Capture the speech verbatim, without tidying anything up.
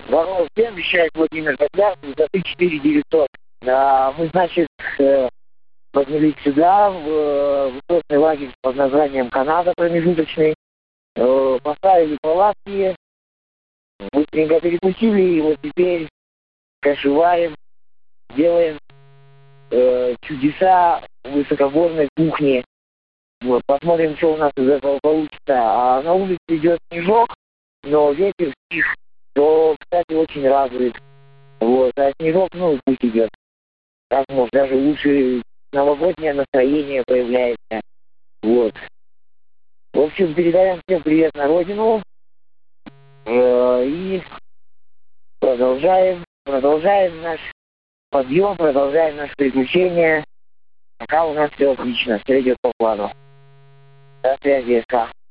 Здорово всем, вещает Владимир Богдан, высоты четыре тысячи девятьсот. А, мы, значит, э, поднялись сюда, в э, высотный лагерь под названием Канада промежуточный. Э, поставили палатки, быстренько перекусили, и вот теперь кашеваем, делаем э, чудеса высокогорной кухни. Вот, посмотрим, что у нас из этого получится. А на улице идет снежок, но ветер стих, то, кстати, очень радует. Вот, а снежок, ну, пусть идет. Так, может, даже лучше новогоднее настроение появляется. Вот. В общем, передаем всем привет на родину. Э, и продолжаем, продолжаем наш подъем, продолжаем наше приключение. Пока у нас все отлично, все идет по плану. До связи, СК.